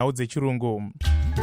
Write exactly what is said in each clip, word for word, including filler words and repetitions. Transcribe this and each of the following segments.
dzechirungu.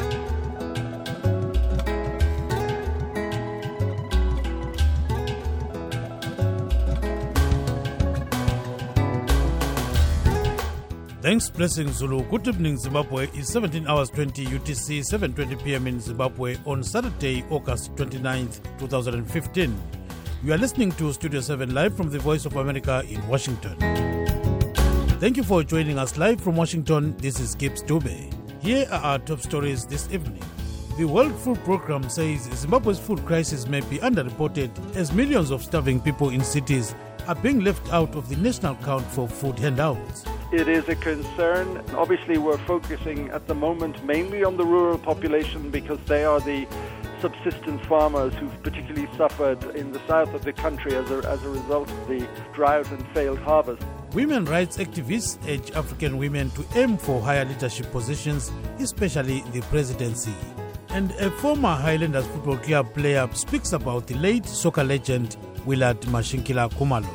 Thanks, Blessing Zulu. Good evening, Zimbabwe. It's seventeen hours twenty U T C, seven twenty p.m. in Zimbabwe on Saturday, August twenty-ninth, twenty fifteen. You are listening to Studio seven live from the Voice of America in Washington. Thank you for joining us live from Washington. This is Gibbs Dube. Here are our top stories this evening. The World Food Programme says Zimbabwe's food crisis may be underreported as millions of starving people in cities are being left out of the national count for food handouts. It is a concern. Obviously, we're focusing at the moment mainly on the rural population because they are the subsistence farmers who've particularly suffered in the south of the country as a, as a result of the drought and failed harvest. Women rights activists urge African women to aim for higher leadership positions, especially the presidency. And a former Highlanders Football Club player speaks about the late soccer legend Willard Mashinkila Khumalo.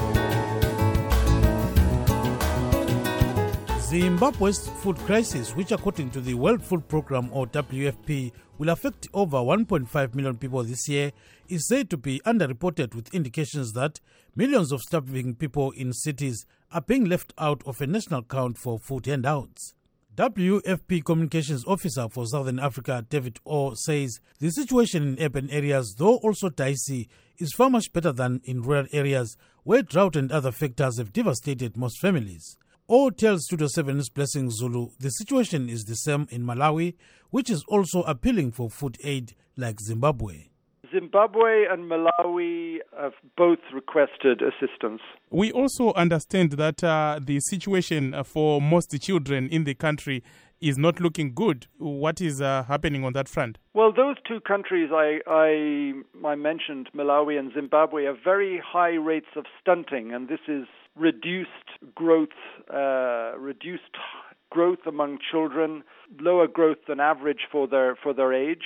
Zimbabwe's food crisis, which according to the World Food Programme or W F P will affect over one point five million people this year, is said to be underreported, with indications that millions of starving people in cities are being left out of a national count for food handouts. W F P Communications Officer for Southern Africa, David Orr, says the situation in urban areas, though also dicey, is far much better than in rural areas where drought and other factors have devastated most families. Orr tells Studio seven's Blessing Zulu the situation is the same in Malawi, which is also appealing for food aid like Zimbabwe. Zimbabwe and Malawi have both requested assistance. We also understand that uh, the situation for most children in the country is not looking good. What is uh, happening on that front? Well, those two countries I, I, I mentioned, Malawi and Zimbabwe, have very high rates of stunting, and this is reduced growth, uh, reduced growth among children, lower growth than average for their for their age.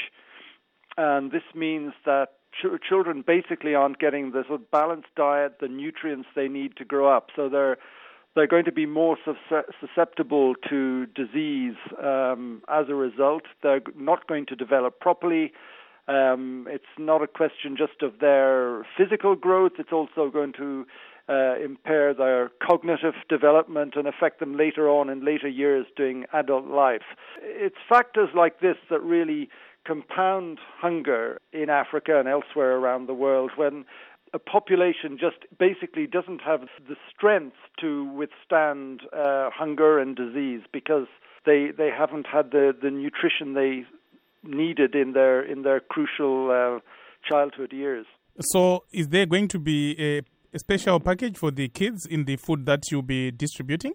And this means that ch- children basically aren't getting the sort of balanced diet, the nutrients they need to grow up. So they're they're going to be more susceptible to disease um, as a result. They're not going to develop properly. Um, it's not a question just of their physical growth. It's also going to uh, impair their cognitive development and affect them later on in later years during adult life. It's factors like this that really compound hunger in Africa and elsewhere around the world when a population just basically doesn't have the strength to withstand uh, hunger and disease because they they haven't had the, the nutrition they needed in their in their crucial uh, childhood years. So is there going to be a, a special package for the kids in the food that you'll be distributing?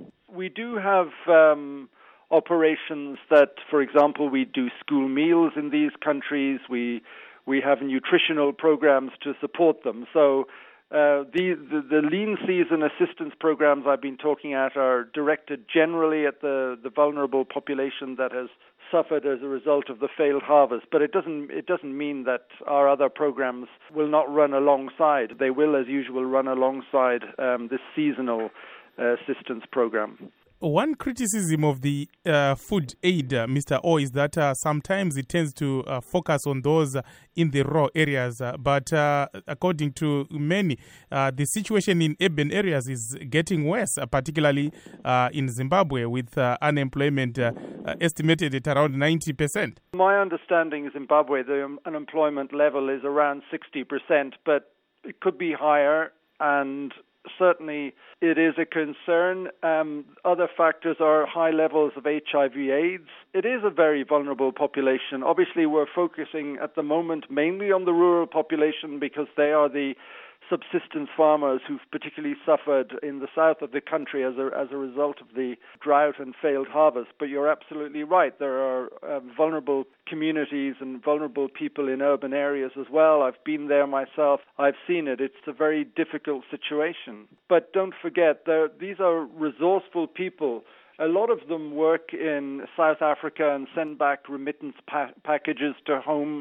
We do have um, operations that, for example, we do school meals in these countries. We we have nutritional programs to support them. So uh, the, the the lean season assistance programs I've been talking at are directed generally at the, the vulnerable population that has suffered as a result of the failed harvest. But it doesn't it doesn't mean that our other programs will not run alongside. They will, as usual, run alongside um, this seasonal uh, assistance program. One criticism of the uh, food aid, uh, Mister O, is that uh, sometimes it tends to uh, focus on those uh, in the rural areas. Uh, but uh, according to many, uh, the situation in urban areas is getting worse, uh, particularly uh, in Zimbabwe, with uh, unemployment uh, uh, estimated at around ninety percent. My understanding in Zimbabwe, the unemployment level is around sixty percent, but it could be higher, and certainly it is a concern. Um, other factors are high levels of H I V AIDS. It is a very vulnerable population. Obviously, we're focusing at the moment mainly on the rural population because they are the subsistence farmers who've particularly suffered in the south of the country as a, as a result of the drought and failed harvest. But you're absolutely right. There are uh, vulnerable communities and vulnerable people in urban areas as well. I've been there myself. I've seen it. It's a very difficult situation. But don't forget, these are resourceful people. A lot of them work in South Africa and send back remittance pa- packages to home.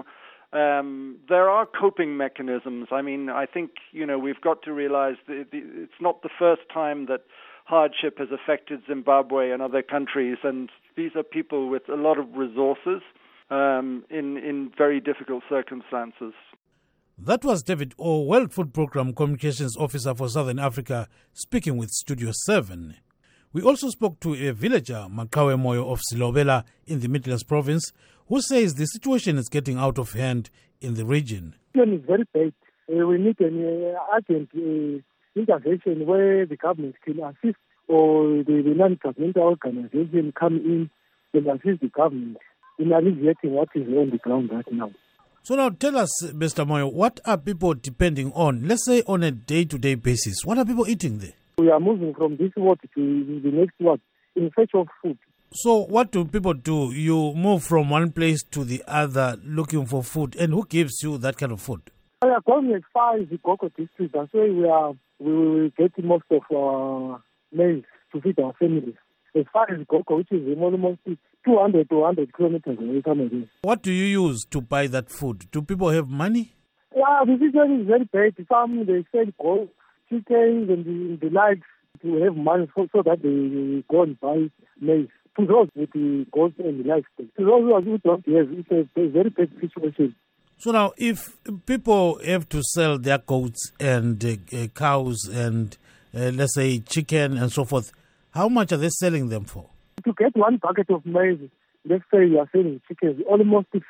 Um, there are coping mechanisms. I mean, I think, you know, we've got to realize that it's not the first time that hardship has affected Zimbabwe and other countries, and these are people with a lot of resources um, in, in very difficult circumstances. That was David O, World Food Programme Communications Officer for Southern Africa, speaking with Studio seven. We also spoke to a villager, Makawe Moyo of Silobela in the Midlands province, who says the situation is getting out of hand in the region. It's very bad. Uh, we need an uh, urgent uh, intervention where the government can assist, or the, the non-governmental organization come in and assist the government in alleviating what is on the ground right now. So now tell us, Mister Moyo, what are people depending on, let's say on a day-to-day basis? What are people eating there? We are moving from this ward to the next ward in search of food. So what do people do? You move from one place to the other looking for food, and who gives you that kind of food? We are going as far as the Goko district. That's why we are we will get most of our maize to feed our families. As far as Goko, which is almost two hundred to one hundred kilometers away from here. What do you use to buy that food? Do people have money? Yeah, the situation is very bad. Some they sell gold, chickens, and the, the likes to have money so, so that they go and buy maize. To those with the gold and the livestock. To those who don't have, it's a very bad situation. So now, if people have to sell their goats and uh, uh, cows and uh, let's say chicken and so forth, how much are they selling them for? To get one bucket of maize, let's say you are selling chickens, almost uh,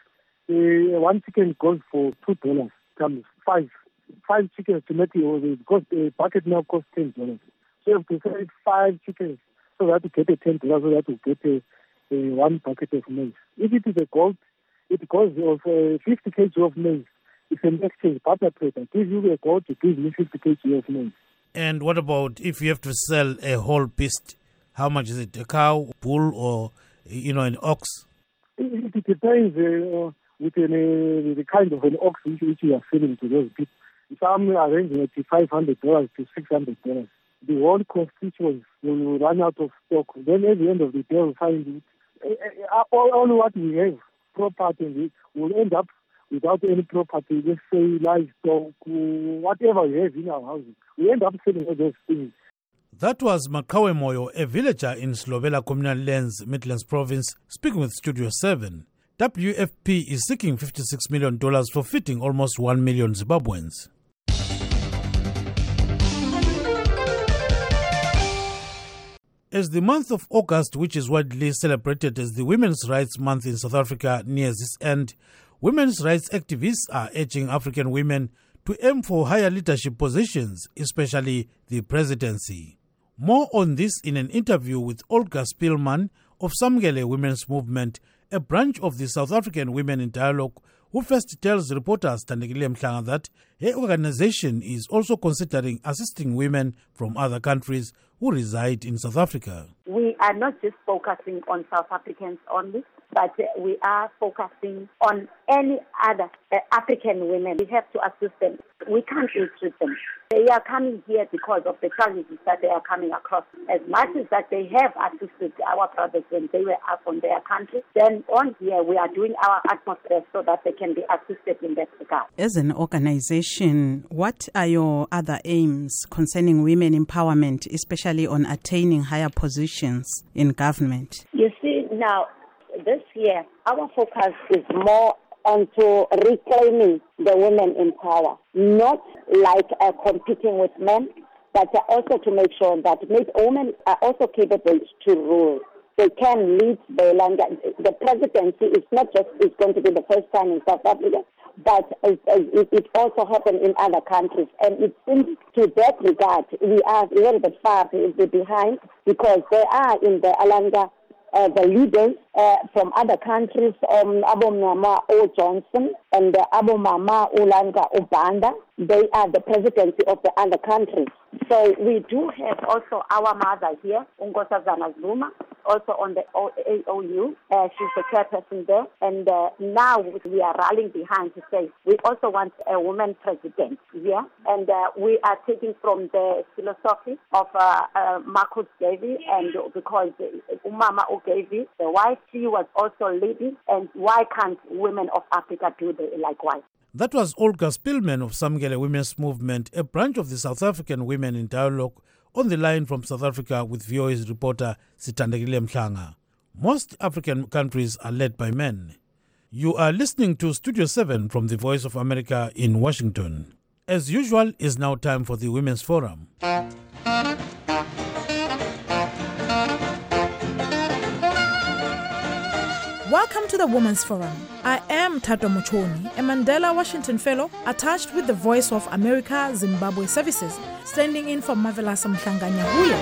one chicken goes for two dollars. Comes five, five chickens to make it, because the bucket now costs ten dollars. So you have to sell five chickens so that you get a ten dollars, so that you get a, a one bucket of maize. If it is a goat, it goes of uh, fifty kilograms of maize. It's an exchange barter trade. I give you a goat, you give me fifty kilograms of maize. And what about if you have to sell a whole beast? How much is it? A cow, bull, or you know, an ox? It, it depends uh, with an, uh, the kind of an ox which, which you are selling to those people. Some are ranging at five hundred dollars to six hundred dollars. The whole constituents will run out of stock. Then at the end of the day, we'll find it. Uh, all, all what we have, property, will end up without any property, let's say livestock, whatever we have in our houses. We end up selling all those things. That was Makawe Moyo, a villager in Silobela Communal Lands, Midlands Province, speaking with Studio seven. W F P is seeking fifty-six million dollars for feeding almost one million Zimbabweans. As the month of August, which is widely celebrated as the Women's Rights Month in South Africa, nears its end, women's rights activists are urging African women to aim for higher leadership positions, especially the presidency. More on this in an interview with Olga Spielman of Samgele Women's Movement, a branch of the South African Women in Dialogue, who first tells reporters Tandekile Mhlanga that her organization is also considering assisting women from other countries who reside in South Africa. We are not just focusing on South Africans only, but we are focusing on any other uh, African women. We have to assist them. We can't retreat them. They are coming here because of the challenges that they are coming across. As much as that they have assisted our brothers when they were up on their country, then on here we are doing our utmost best so that they can be assisted in that regard. As an organization, what are your other aims concerning women empowerment, especially on attaining higher positions in government? You see, now, this year, our focus is more onto reclaiming the women in power, not like uh, competing with men, but uh, also to make sure that women are also capable to rule. They can lead the land. The presidency is not just is going to be the first time in South Africa, but it, it, it also happened in other countries. And it seems to that regard, we are a little bit far behind because they are in the Alanga Uh, the leaders uh, from other countries, um, Abo Mama O. Johnson and uh, Abo Mama Ulanga Ubanda, they are the presidency of the other countries. So we do have also our mother here, Nkosazana Zuma, also on the A O U. Uh, she's the chairperson there. And uh, now we are rallying behind to say we also want a woman president here. And uh, we are taking from the philosophy of uh, uh, Marcus Garvey, and because uh, Umama Garvey, the wife, she was also leading. And why can't women of Africa do the likewise? That was Olga Spielman of Samgele Women's Movement, a branch of the South African Women in Dialogue, on the line from South Africa with V O A's reporter Sithandekile Mhlanga. Most African countries are led by men. You are listening to Studio seven from the Voice of America in Washington. As usual, it's now time for the Women's Forum. Welcome to the Women's Forum. I am Tato Muchoni, a Mandela Washington Fellow attached with the Voice of America Zimbabwe Services, standing in for Mavelasa Mhlanga-Nyahuya.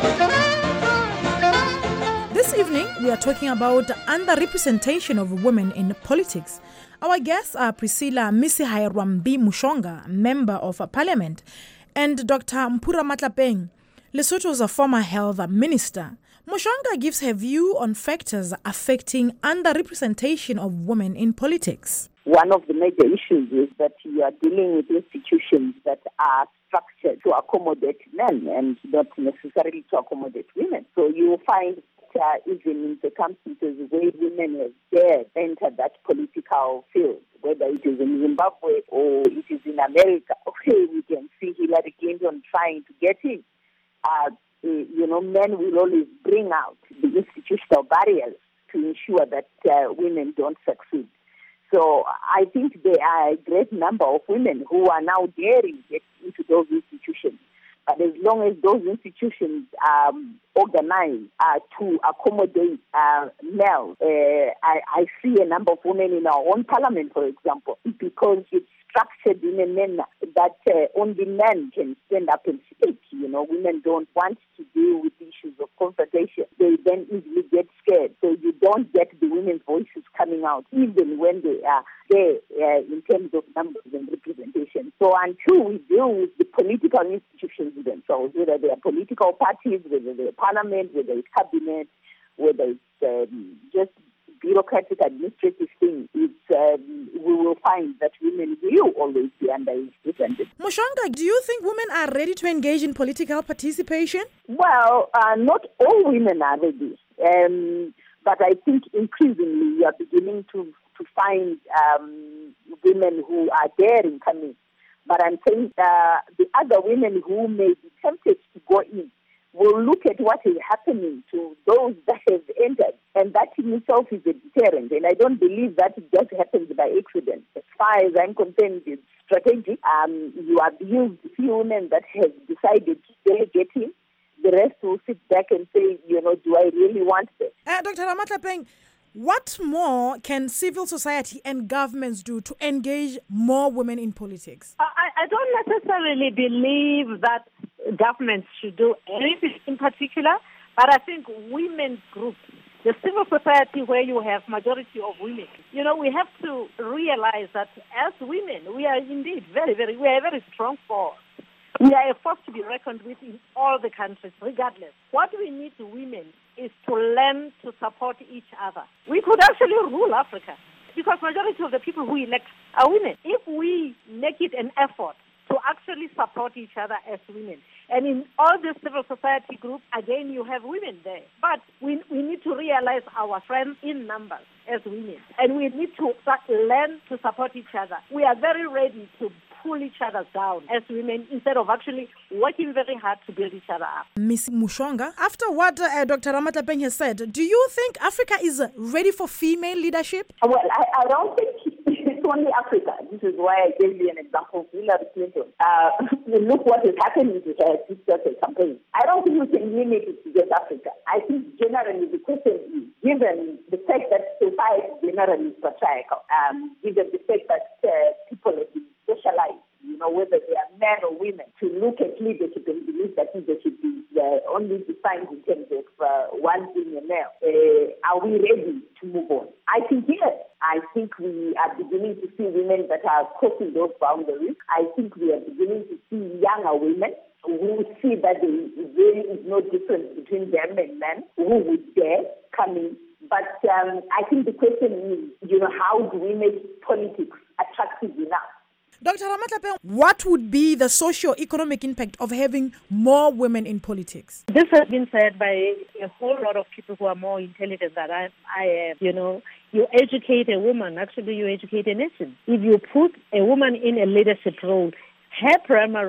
This evening, we are talking about underrepresentation of women in politics. Our guests are Priscilla Misi-Hairwambi Mushonga, Member of Parliament, and Doctor Mpura Matlapeng, Lesotho's former health minister. Mushonga gives her view on factors affecting underrepresentation of women in politics. One of the major issues is that you are dealing with institutions that are structured to accommodate men and not necessarily to accommodate women. So you will find that uh, even in circumstances where women have dared enter that political field, whether it is in Zimbabwe or it is in America, okay, we can see Hillary Clinton trying to get in. Uh, you know, men will always bring out the institutional barriers to ensure that uh, women don't succeed. So I think there are a great number of women who are now daring to get into those institutions. But as long as those institutions are um, organized uh, to accommodate uh, males, uh, I, I see a number of women in our own parliament, for example, because it's structured in a manner that uh, only men can stand up and speak. You know, women don't want to deal with issues of confrontation. They then easily get scared. So you don't get the women's voices coming out, even when they are there uh, in terms of numbers and representation. So until we deal with the political institutions themselves, whether they are political parties, whether they are parliament, whether it's cabinet, whether it's um, just bureaucratic administrative thing, it's, um, we will find that women will always be underrepresented. Mushonga, do you think women are ready to engage in political participation? Well, uh, not all women are ready. Um, but I think increasingly we are beginning to, to find um, women who are daring coming. But I'm saying uh, the other women who may be tempted to go in will look at what is happening to those that have entered, and that in itself is a deterrent. And I don't believe that it just happens by accident. As far as I'm concerned, it's strategic. Um, you abuse the few women that have decided to delegate in. The rest will sit back and say, you know, do I really want this? Uh, Doctor Matlapeng, what more can civil society and governments do to engage more women in politics? I, I don't necessarily believe that governments should do anything in particular, but I think women's groups, the civil society where you have majority of women, you know, we have to realize that as women, we are indeed very, very, we are a very strong force. We are a force to be reckoned with in all the countries, regardless. What we need to women is to learn to support each other. We could actually rule Africa because majority of the people who elect are women. If we make it an effort to actually support each other as women, and in all the civil society groups, again, you have women there. But we we need to realize our strength in numbers as women, and we need to start, learn to support each other. We are very ready to pull each other down as women instead of actually working very hard to build each other up. Miss Mushonga, after what uh, Doctor Matlapeng has said, do you think Africa is ready for female leadership? Well, I, I don't think it's only Africa. This is why I gave you an example of Hillary Clinton. Uh, look what is happening to her sister campaign. I don't think we can limit it to just Africa. I think generally the question is, given the fact that society generally is patriarchal, um, given the fact that uh, people have been socialized, you know, whether they are men or women, to look at leadership and believe that leadership is uh, only defined in terms of uh, one being a male. Uh, are we ready to move on? I think yes. I think we are beginning to see women that are crossing those boundaries. I think we are beginning to see younger women who see that there really is no difference between them and men who would dare come in. But um, I think the question is, you know, how do we make politics attractive enough? Doctor Matlapeng, what would be the socio-economic impact of having more women in politics? This has been said by a whole lot of people who are more intelligent than I, I am. You know, you educate a woman, actually you educate a nation. If you put a woman in a leadership role, her primary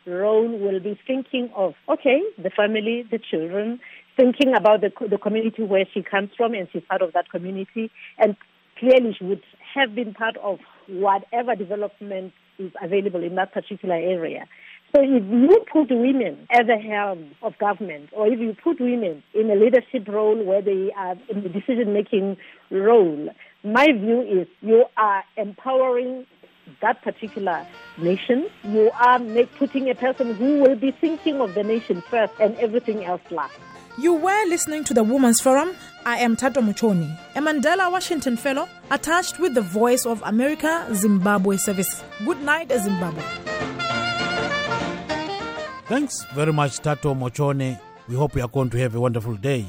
role will be thinking of, okay, the family, the children, thinking about the, the community where she comes from, and she's part of that community, and clearly she would have been part of whatever development is available in that particular area. So if you put women at the helm of government, or if you put women in a leadership role where they are in the decision-making role, my view is you are empowering that particular nation. You are make, putting a person who will be thinking of the nation first and everything else last. You were listening to the Women's Forum. I am Tato Muchoni, a Mandela Washington Fellow attached with the Voice of America Zimbabwe Service. Good night, Zimbabwe. Thanks very much, Tato Mochone. We hope you are going to have a wonderful day.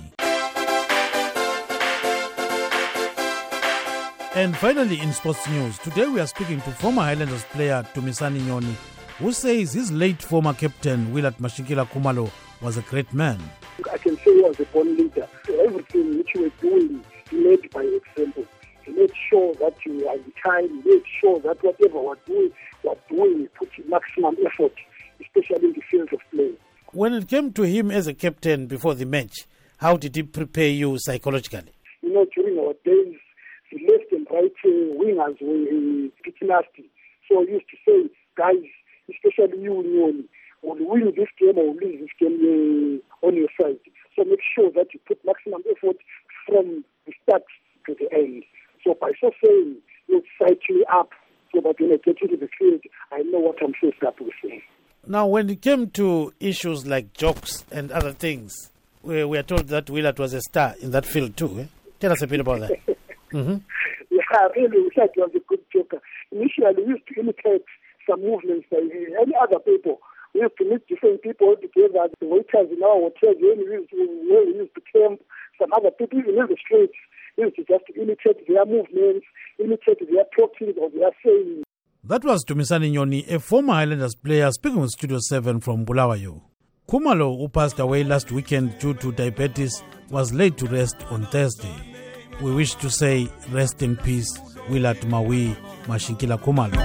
And finally, in sports news, today we are speaking to former Highlanders player Dumisani Nyoni, who says his late former captain Willard Mashingila Khumalo was a great man. I can say he was a born leader. So everything which you were doing, he led by example. He made sure that you are kind. He made sure that whatever we're doing, we're doing, we put maximum effort, especially in the field of play. When it came to him as a captain before the match, how did he prepare you psychologically? You know, during our days, the left and right uh, wingers were pretty nasty. So I used to say, guys, especially you, Nyoni, will win this game or lose this game uh, on your side. So make sure that you put maximum effort from the start to the end. So by so saying, you psych me up so that when I get into the field, I know what I'm faced up with. Now, when it came to issues like jokes and other things, we, we are told that Willard was a star in that field too. Eh? Tell us a bit about that. mm-hmm. Yeah, really, Willard was a good joker. Initially, we used to imitate some movements by any other people. We used to meet different people together, the waiters in our hotels, when we used to, when we used to camp, some other people, even in the streets, we used to just imitate their movements, imitate their talking or their saying. That was Dumisani Nyoni, a former Highlanders player speaking with Studio seven from Bulawayo. Khumalo, who passed away last weekend due to diabetes, was laid to rest on Thursday. We wish to say rest in peace, Willard Maui Mashingila Khumalo.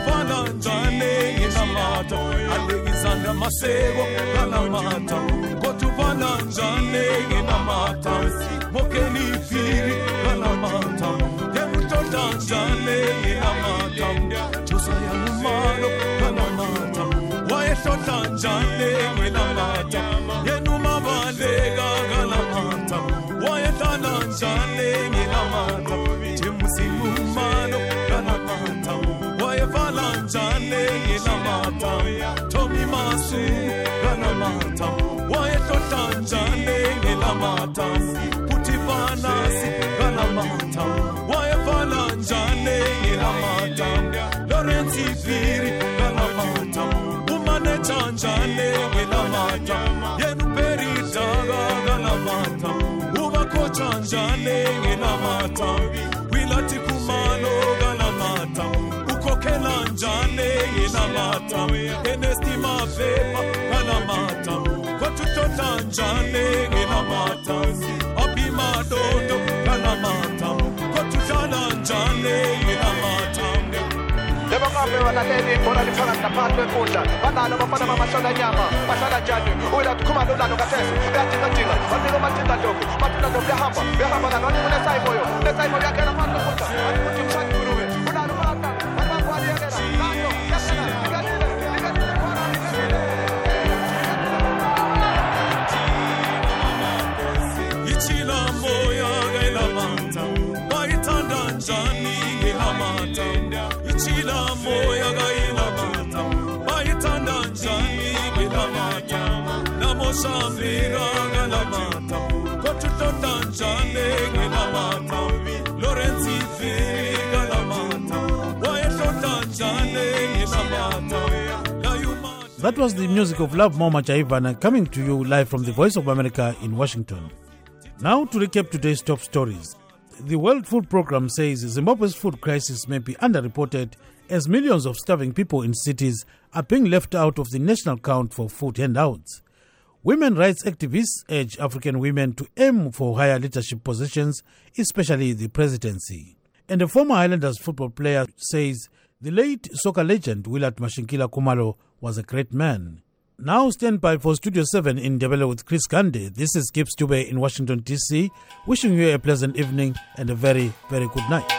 Alexander Masego Ganamata Kotubana Jane Ganamata Mokeni Firi Ganamata Yemutota Jane Ganamata Josiah Numano Ganamata Wayetota Jane Ganamata Yenuma Valega Ganamata Wayetana Jane Ganamata Timusi Numano Ganamata Wayevala Jane Ganamata Tommy Masu Ganamata Wayetota Jane Ganamata Putipanasi Ganamata Wayevala Jane Ganamata Lorenzi Firi Ganamata Umane Jane Ganamata Yenuperi Daga Ganamata Ubako Jane Ganamata Willard Khumalo Ganamata Ukokela Jane Ganamata Enestima Vepa Ganamata Kotutota Jane Ganamata Abima Dodo Ganamata Kotutana Jane Ganamata Lebangabe walaleli bona lithola ngaphansi kwemfunda banalo bafana bamashola nyama bashala njani Willard Khumalo lalo kathesi uyadinga dinga bathinga bathinga lokho bathinga lokho behamba behamba la nani kunesayimo yo nesayimo yakhe laphansi kwemfunda ukuthi mshanduruwe unalo bata babakwali yakela nayo yakela ikadile Ichila moya galamata baitanda njani galamata Ichila moya galamata baitanda njani galamata Namosambira galamata Kotutota njani galamata Lorenzi Firi galamata Wayetota njani galamata. That was the music of Love Moma Chaivana coming to you live from the Voice of America in Washington. Now to recap today's top stories. The World Food Programme says Zimbabwe's food crisis may be underreported as millions of starving people in cities are being left out of the national count for food handouts. Women rights activists urge African women to aim for higher leadership positions, especially the presidency. And a former Highlanders football player says the late soccer legend Willard Mashingila Khumalo was a great man. Now stand by for Studio seven in Ndebele with Chris Gandhi. This is Gibbs Dube in Washington, D C, wishing you a pleasant evening and a very, very good night.